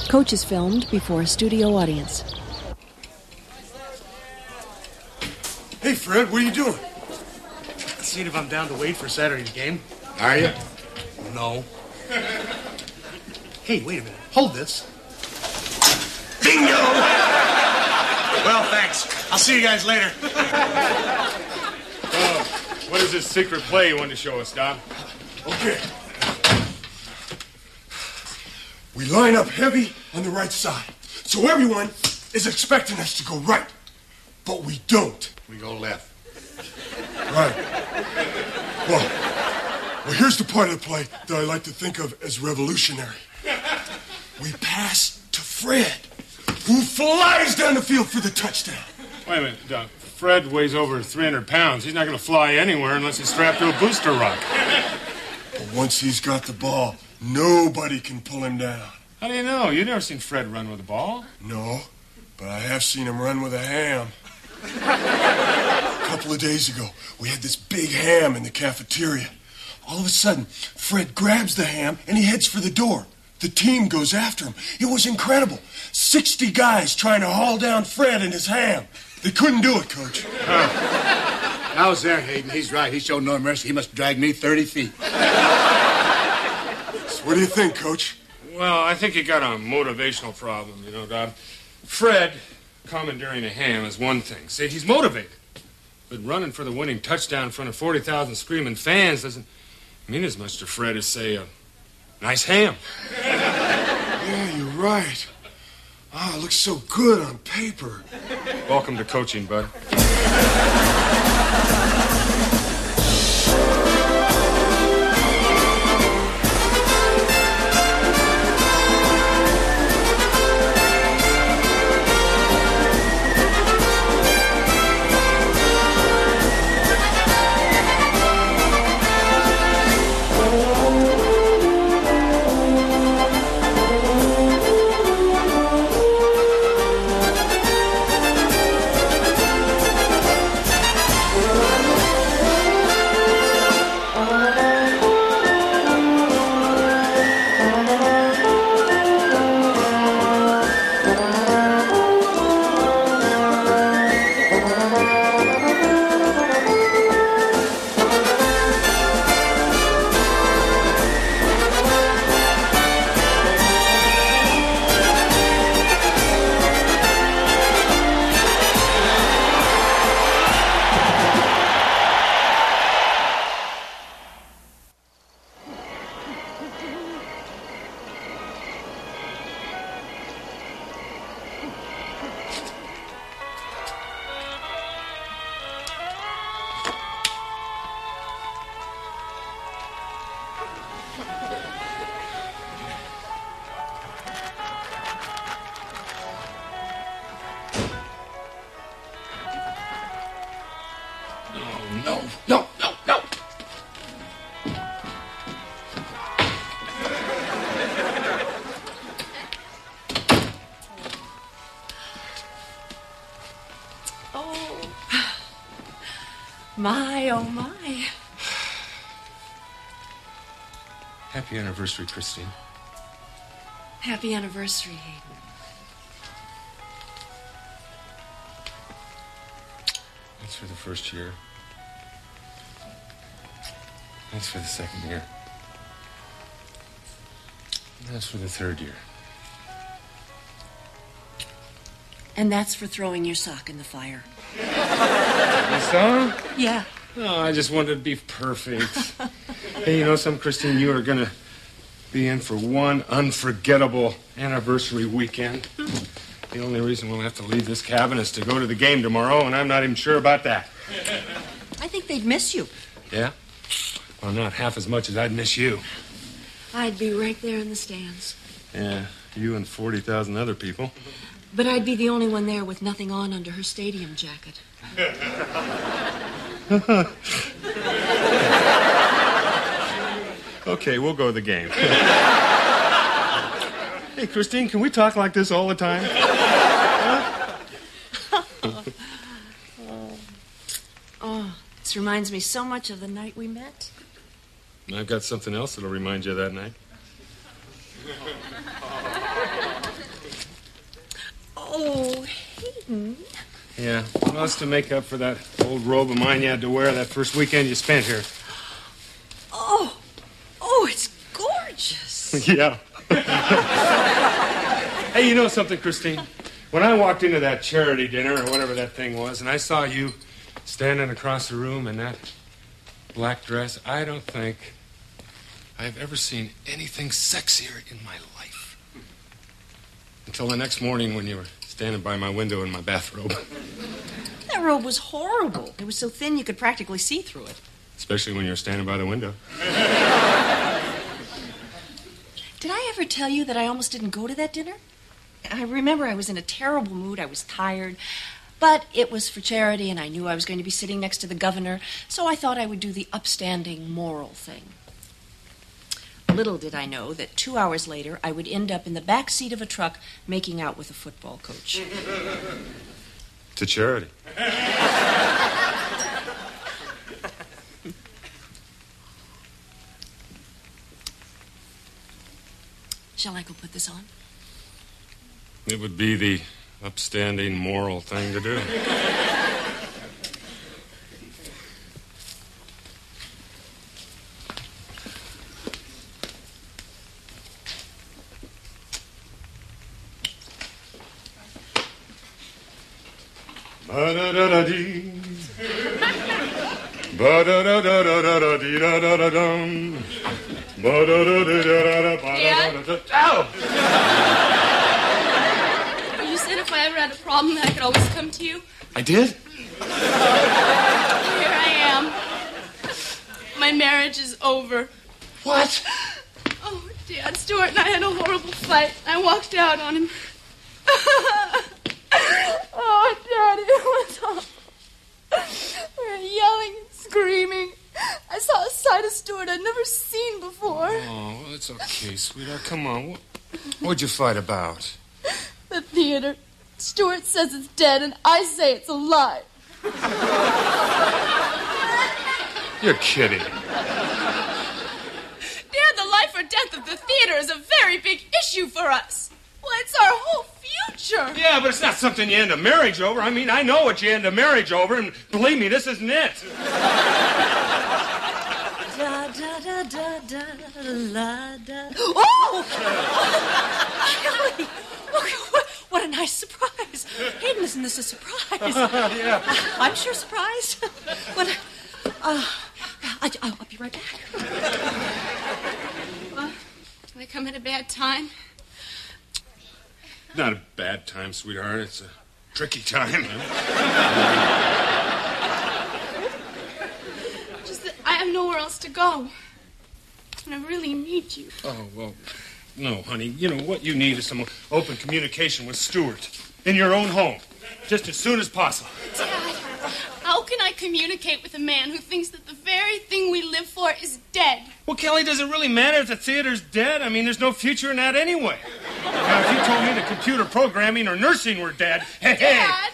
Coach is filmed before a studio audience. Hey, Fred, what are you doing? Seeing if I'm down to wait for Saturday's game. Are you? No. Hey, wait a minute. Hold this. Bingo! Well, thanks. I'll see you guys later. What is this secret play you want to show us, Don? Okay. We line up heavy on the right side. So everyone is expecting us to go right. But we don't. We go left. Right. Well, here's the part of the play that I like to think of as revolutionary. We pass to Fred, who flies down the field for the touchdown. Wait a minute, Don. Fred weighs over 300 pounds. He's not going to fly anywhere unless he's strapped to a booster rock. But once he's got the ball, nobody can pull him down. How do you know? You've never seen Fred run with a ball. No, but I have seen him run with a ham. A couple of days ago, we had this big ham in the cafeteria. All of a sudden, Fred grabs the ham and he heads for the door. The team goes after him. It was incredible. 60 guys trying to haul down Fred and his ham. They couldn't do it, Coach. I was there, Hayden. He's right. He showed no mercy. He must drag me 30 feet. So what do you think, Coach? Well, I think you got a motivational problem, you know, Don. Fred commandeering a ham is one thing. See, he's motivated. But running for the winning touchdown in front of 40,000 screaming fans doesn't mean as much to Fred as, say, a nice ham. Yeah, you're right. Oh, it looks so good on paper. Welcome to coaching, bud. No. Oh, my, oh, my. Happy anniversary, Christine. Happy anniversary, Hayden. That's for the first year. That's for the second year. That's for the third year. And that's for throwing your sock in the fire. You saw? Yeah. Oh, I just wanted to be perfect. Hey, you know something, Christine? You are going to be in for one unforgettable anniversary weekend. The only reason we'll have to leave this cabin is to go to the game tomorrow, and I'm not even sure about that. I think they'd miss you. Yeah? Well, not half as much as I'd miss you. I'd be right there in the stands. Yeah, you and 40,000 other people. But I'd be the only one there with nothing on under her stadium jacket. Okay, we'll go to the game. Hey, Christine, can we talk like this all the time? Oh, this reminds me so much of the night we met. I've got something else that'll remind you of that night. Well, it's to make up for that old robe of mine you had to wear that first weekend you spent here. Oh, it's gorgeous. Yeah. Hey, you know something, Christine? When I walked into that charity dinner or whatever that thing was, and I saw you standing across the room in that black dress, I don't think I've ever seen anything sexier in my life. Until the next morning when you were standing by my window in my bathrobe. That robe was horrible. It was so thin you could practically see through it. Especially when you were standing by the window. Did I ever tell you that I almost didn't go to that dinner? I remember I was in a terrible mood. I was tired. But it was for charity, and I knew I was going to be sitting next to the governor, so I thought I would do the upstanding moral thing. Little did I know that 2 hours later I would end up in the back seat of a truck making out with a football coach. To charity. Shall I go put this on? It would be the upstanding moral thing to do. Ba-da-da-da-dee. Ba-da-da-da-da-da-dee-da-da-da-dum. Ba-da-da-da-da-da-da-da-da-da. Ow! You said if I ever had a problem, I could always come to you. I did? Here I am. My marriage is over. What? Oh, Dad, Stuart and I had a horrible fight. I walked out on him. Oh, Daddy, it was awful. We were yelling and screaming. I saw a side of Stuart I'd never seen before. Oh, well, it's okay, sweetheart. Come on. What'd you fight about? The theater. Stuart says it's dead, and I say it's alive. You're kidding. Dad, the life or death of the theater is a very big issue for us. Well, it's our whole future. Yeah, but it's not something you end a marriage over. I mean, I know what you end a marriage over, and believe me, this isn't it. Da da da da da la da. Oh! Kelly! What a nice surprise. Hayden, isn't this a surprise? Yeah. I'm sure surprised. I'll be right back. Did I come at a bad time? Not a bad time, sweetheart. It's a tricky time. Just that I have nowhere else to go. And I really need you. Oh, well, no, honey. You know, what you need is some open communication with Stuart in your own home, just as soon as possible. Dad, how can I communicate with a man who thinks that the very thing we live for is dead? Well, Kelly, does it really matter if the theater's dead? I mean, there's no future in that anyway. Now, if you told me that computer programming or nursing were dead, hey. Dad!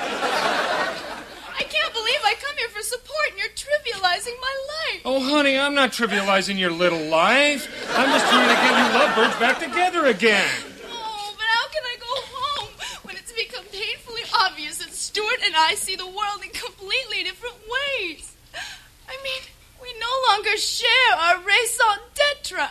I can't believe I come here for support and you're trivializing my life. Oh, honey, I'm not trivializing your little life. I'm just trying to get you lovebirds back together again. Oh, but how can I go home when it's become painfully obvious that Stuart and I see the world in completely different ways? I mean, we no longer share our raison d'etre.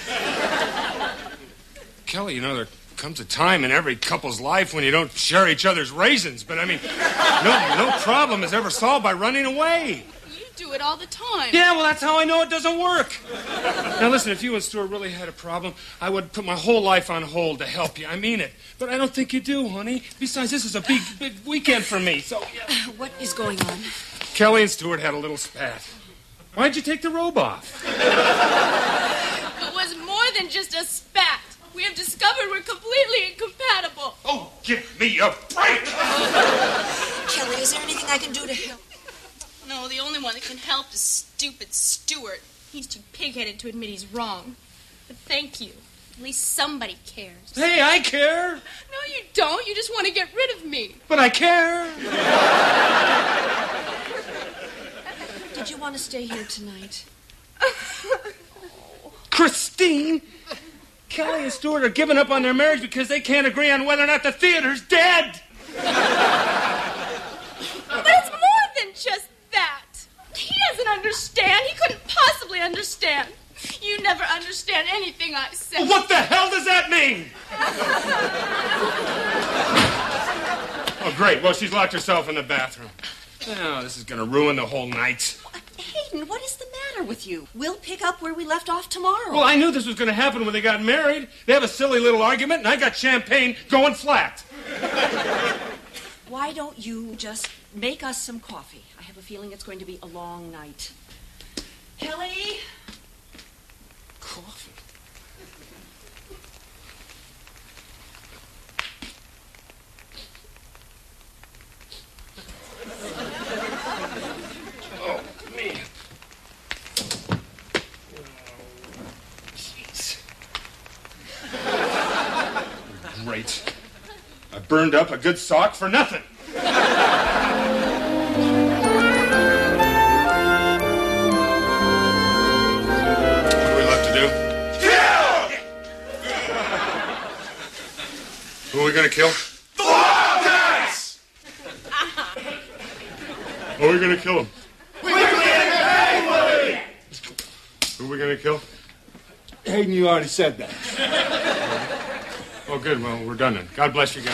Kelly, you know, there comes a time in every couple's life when you don't share each other's raisins. But, I mean, no problem is ever solved by running away. You do it all the time. Yeah, well, that's how I know it doesn't work. Now, listen, if you and Stuart really had a problem, I would put my whole life on hold to help you. I mean it. But I don't think you do, honey. Besides, this is a big weekend for me, so... Yeah. What is going on? Kelly and Stuart had a little spat. Why'd you take the robe off? It was more than just a spat. We have discovered we're completely incompatible. Oh, give me a break! Kelly, is there anything I can do to help? No, the only one that can help is stupid Stuart. He's too pig-headed to admit he's wrong. But thank you. At least somebody cares. Hey, I care. No, you don't. You just want to get rid of me. But I care. Did you want to stay here tonight? Christine! Kelly and Stuart are giving up on their marriage because they can't agree on whether or not the theater's dead. possibly understand? You never understand anything I say. What the hell does that mean? Oh, great. Well, she's locked herself in the bathroom. Oh, this is going to ruin the whole night. Hayden, what is the matter with you? We'll pick up where we left off tomorrow. Well, I knew this was going to happen when they got married. They have a silly little argument, and I got champagne going flat. Why don't you just make us some coffee? I have a feeling it's going to be a long night. Kelly? Coffee? Oh, man. Jeez. Great. I burned up a good sock for nothing. What do we left to do? Kill! Who are we going to kill? The Wildcats! Who are we going to kill them? Quickly and painfully! Who are we going to kill? Hayden, you already said that. Oh, good. Well, we're done then. God bless you guys.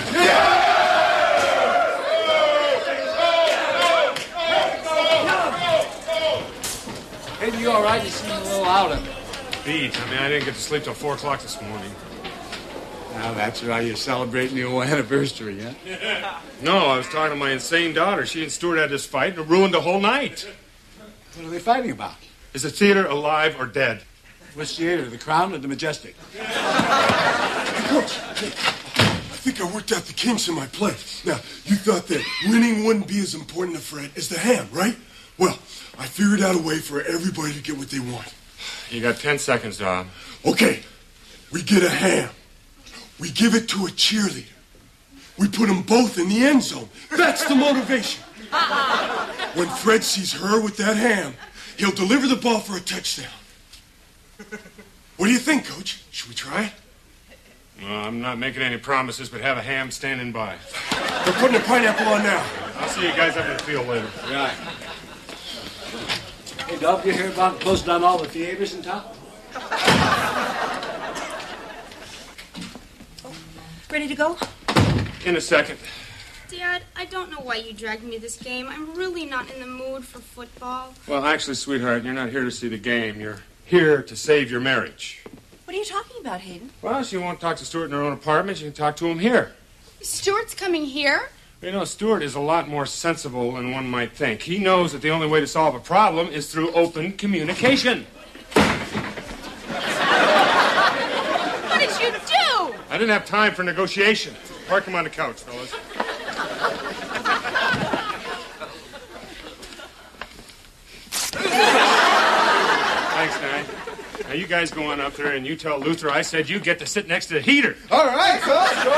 Hayden, you all right? You seem a little out of it. Beat. I mean, I didn't get to sleep till 4 o'clock this morning. Now, that's right. You're celebrating your anniversary, huh? No, I was talking to my insane daughter. She and Stuart had this fight, and it ruined the whole night. What are they fighting about? Is the theater alive or dead? Which theater, the Crown or the Majestic? Coach, I think I worked out the kinks in my play. Now, you thought that winning wouldn't be as important to Fred as the ham, right? Well, I figured out a way for everybody to get what they want. You got 10 seconds, Dom. Okay, we get a ham. We give it to a cheerleader. We put them both in the end zone. That's the motivation. When Fred sees her with that ham, he'll deliver the ball for a touchdown. What do you think, Coach? Should we try it? Well, I'm not making any promises, but have a ham standing by. They're putting a pineapple on now. I'll see you guys up in the field later. Right. Hey, Dub, you hear about closing down all the theaters in town? Ready to go? In a second. Dad, I don't know why you dragged me to this game. I'm really not in the mood for football. Well, actually, sweetheart, you're not here to see the game. You're here to save your marriage. What are you talking about, Hayden? Well, she won't talk to Stuart in her own apartment. You can talk to him here. Stuart's coming here? You know, Stuart is a lot more sensible than one might think. He knows that the only way to solve a problem is through open communication. What did you do? I didn't have time for negotiation. Park him on the couch, fellas. Thanks, Nine. Now, you guys go on up there and you tell Luther I said you get to sit next to the heater. All right, Coach.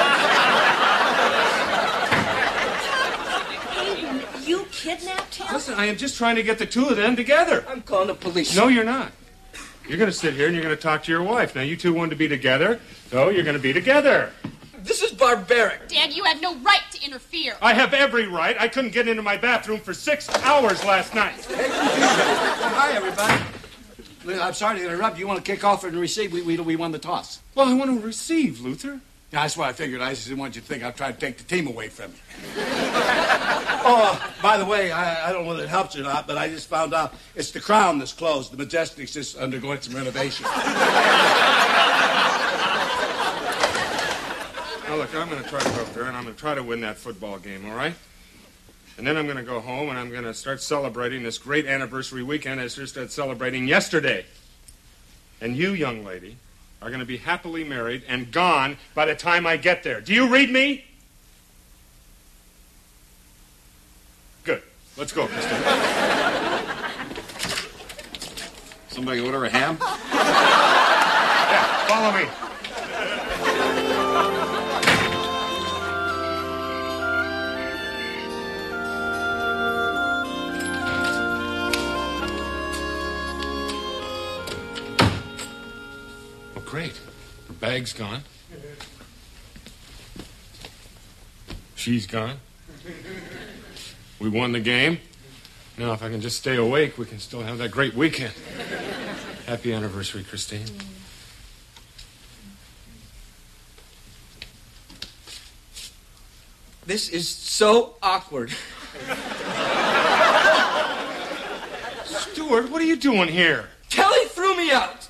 Hayden, you kidnapped him? Listen, I am just trying to get the two of them together. I'm calling the police. No, you're not. You're going to sit here and you're going to talk to your wife. Now, you two wanted to be together, so you're going to be together. This is barbaric. Dad, you have no right to interfere. I have every right. I couldn't get into my bathroom for 6 hours last night. Hi, everybody. I'm sorry to interrupt. You want to kick off and receive? We won the toss. Well, I want to receive, Luther. Yeah, that's what I figured. I just didn't want you to think I'll try to take the team away from you. Oh, by the way, I don't know whether it helps or not, but I just found out it's the Crown that's closed. The Majestic's just undergoing some renovation. Now, look, I'm going to try to go up there, and I'm going to try to win that football game, all right? And then I'm going to go home, and I'm going to start celebrating this great anniversary weekend I just started celebrating yesterday. And you, young lady, are going to be happily married and gone by the time I get there. Do you read me? Good. Let's go, Christine. Somebody order a ham? Yeah, follow me. Oh, great. Her bag's gone. She's gone. We won the game. Now, if I can just stay awake, we can still have that great weekend. Happy anniversary, Christine. This is so awkward. Stuart, what are you doing here? Kelly threw me out.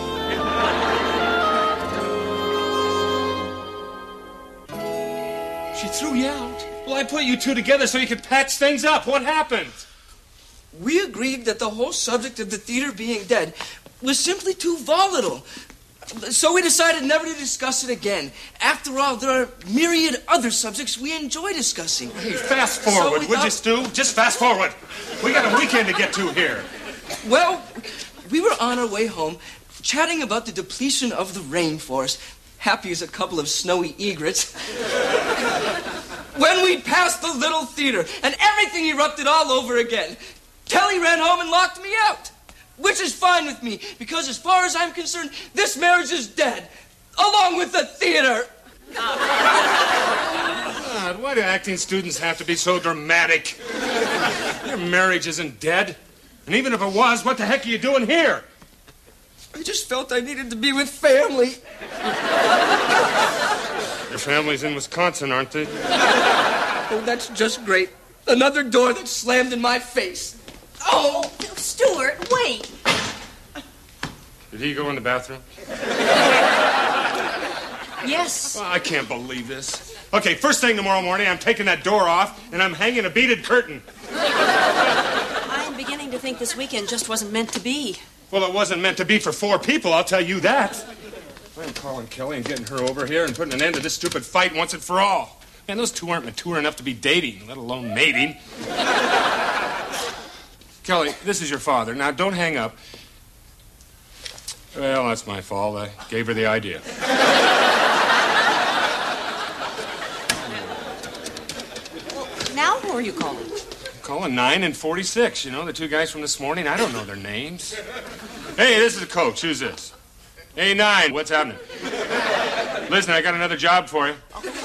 She threw you out? Well, I put you two together so you could patch things up. What happened? We agreed that the whole subject of the theater being dead was simply too volatile. So we decided never to discuss it again. After all, there are myriad other subjects we enjoy discussing. Hey, fast forward, would you, Stu? Just fast forward. We got a weekend to get to here. Well, we were on our way home, chatting about the depletion of the rainforest, happy as a couple of snowy egrets, when we passed the little theater, and everything erupted all over again. Kelly ran home and locked me out. Which is fine with me, because as far as I'm concerned, this marriage is dead, along with the theater. God, why do acting students have to be so dramatic? Your marriage isn't dead. And even if it was, what the heck are you doing here? I just felt I needed to be with family. Your family's in Wisconsin, aren't they? Oh, that's just great. Another door that slammed in my face. Oh! Stuart, wait. Did he go in the bathroom? Yes. Well, I can't believe this. Okay, first thing tomorrow morning, I'm taking that door off, and I'm hanging a beaded curtain. I'm beginning to think this weekend just wasn't meant to be. Well, it wasn't meant to be for 4 people, I'll tell you that. I'm calling Kelly and getting her over here and putting an end to this stupid fight once and for all. Man, those two aren't mature enough to be dating, let alone mating. Kelly, this is your father. Now, don't hang up. Well, that's my fault. I gave her the idea. Well, now who are you calling? I'm calling 9 and 46. You know, the two guys from this morning. I don't know their names. Hey, this is the coach. Who's this? Hey, 9, what's happening? Listen, I got another job for you.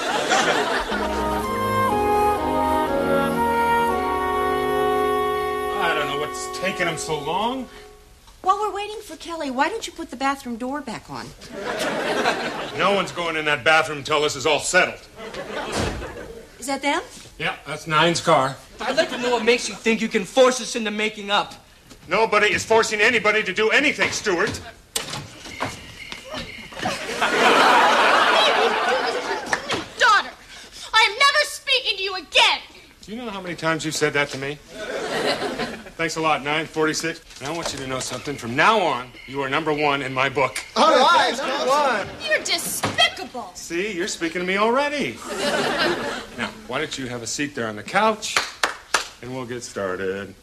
I don't know what's taking them so long. While we're waiting for Kelly, why don't you put the bathroom door back on? No one's going in that bathroom until this is all settled. Is that them? Yeah, that's 9's car. I'd like to know what makes you think you can force us into making up. Nobody is forcing anybody to do anything, Stuart. Daughter, I am never speaking to you again. Do you know how many times you've said that to me? Thanks a lot, 946. And I want you to know something. From now on, you are number 1 in my book. All right, number 1. You're despicable. See, you're speaking to me already. Now, why don't you have a seat there on the couch, and we'll get started.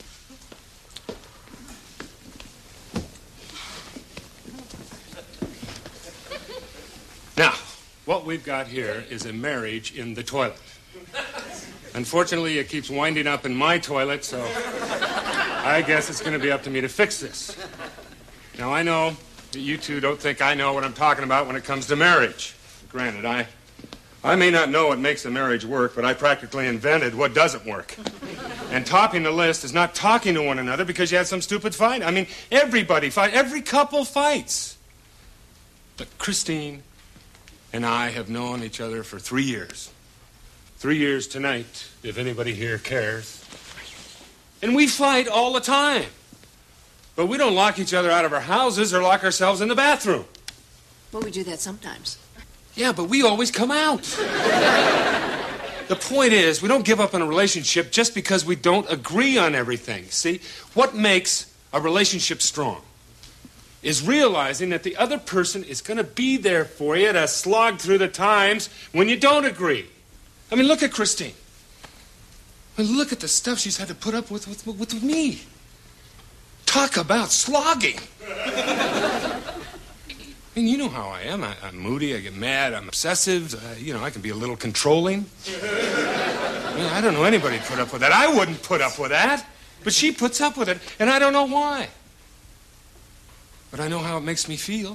Now, what we've got here is a marriage in the toilet. Unfortunately, it keeps winding up in my toilet, so I guess it's going to be up to me to fix this. Now, I know that you two don't think I know what I'm talking about when it comes to marriage. Granted, I may not know what makes a marriage work, but I practically invented what doesn't work. And topping the list is not talking to one another because you had some stupid fight. I mean, everybody fights. Every couple fights. But Christine and I have known each other for 3 years. 3 years tonight, if anybody here cares. And we fight all the time. But we don't lock each other out of our houses or lock ourselves in the bathroom. Well, we do that sometimes. Yeah, but we always come out. The point is, we don't give up on a relationship just because we don't agree on everything. See, what makes a relationship strong is realizing that the other person is going to be there for you to slog through the times when you don't agree. I mean, look at Christine. I mean, look at the stuff she's had to put up with me. Talk about slogging. I mean, you know how I am. I'm moody, I get mad, I'm obsessive. I can be a little controlling. I mean, I don't know anybody put up with that. I wouldn't put up with that. But she puts up with it, and I don't know why. But I know how it makes me feel.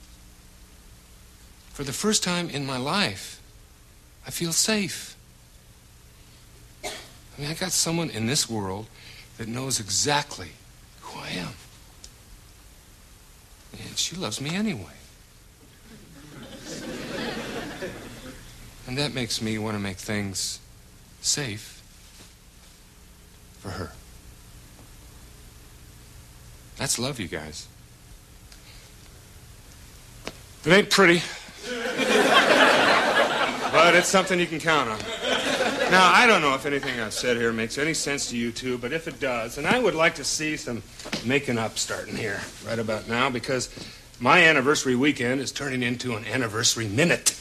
For the first time in my life, I feel safe. I mean, I got someone in this world that knows exactly who I am. she loves me anyway. And that makes me want to make things safe for her. That's love, you guys. It ain't pretty, but it's something you can count on. Now, I don't know if anything I've said here makes any sense to you two, but if it does, and I would like to see some making up starting here right about now, because my anniversary weekend is turning into an anniversary minute.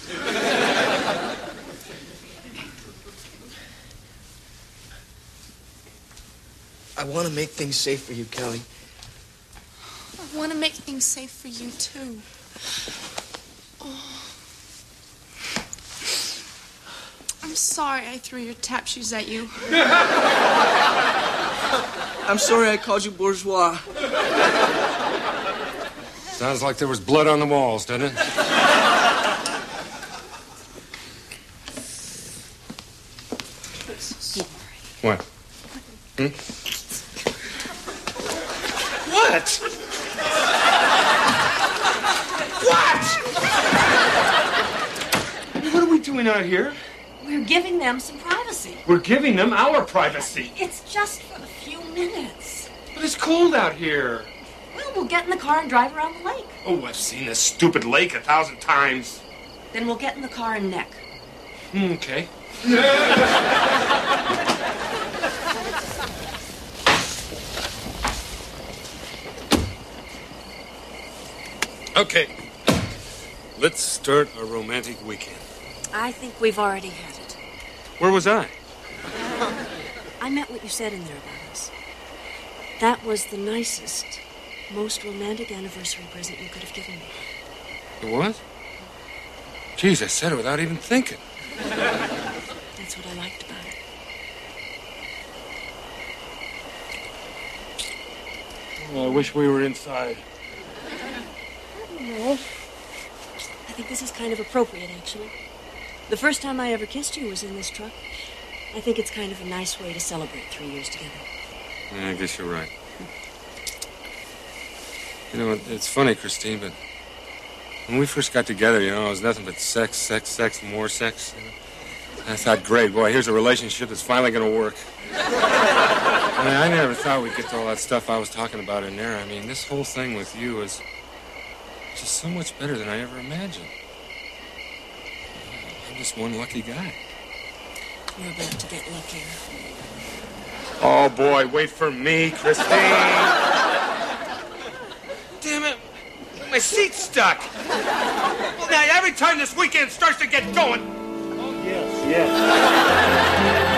I want to make things safe for you, Kelly. I want to make things safe for you, too. Oh. I'm sorry I threw your tap shoes at you. I'm sorry I called you bourgeois. Sounds like there was blood on the walls, doesn't it? What? What? What? What are we doing out here? We're giving them some privacy. We're giving them our privacy. It's just for a few minutes. But it's cold out here. Well, we'll get in the car and drive around the lake. Oh, I've seen this stupid lake 1,000 times. Then we'll get in the car and neck. Okay. Okay. Let's start a romantic weekend. I think we've already had it. Where was I? I meant what you said in there about us. That was the nicest, most romantic anniversary present you could have given me. It was? Geez, I said it without even thinking. That's what I liked about it. Well, I wish we were inside. No. I think this is kind of appropriate, actually. The first time I ever kissed you was in this truck. I think it's kind of a nice way to celebrate 3 years together. Yeah, I guess you're right. You know, it's funny, Christine, but when we first got together, you know, it was nothing but sex, sex, sex, more sex. You know? I thought, great, boy, here's a relationship that's finally going to work. I mean, I never thought we'd get to all that stuff I was talking about in there. I mean, this whole thing with you was just so much better than I ever imagined. I'm just one lucky guy. You're about to get luckier. Oh, boy, wait for me, Christine. Damn it. My seat's stuck. Well, now, every time this weekend starts to get going. Oh, yes, yes.